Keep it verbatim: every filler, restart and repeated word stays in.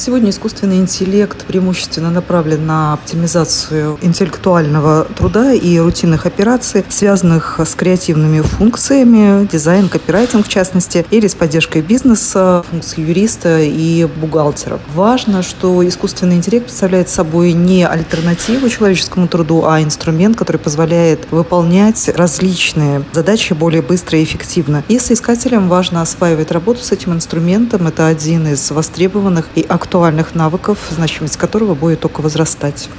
Сегодня искусственный интеллект преимущественно направлен на оптимизацию интеллектуального труда и рутинных операций, связанных с креативными функциями, дизайн, копирайтинг в частности, или с поддержкой бизнеса, функций юриста и бухгалтера. Важно, что искусственный интеллект представляет собой не альтернативу человеческому труду, а инструмент, который позволяет выполнять различные задачи более быстро и эффективно. И соискателям важно осваивать работу с этим инструментом. Это один из востребованных и актуальных навыков, значимость которого будет только возрастать.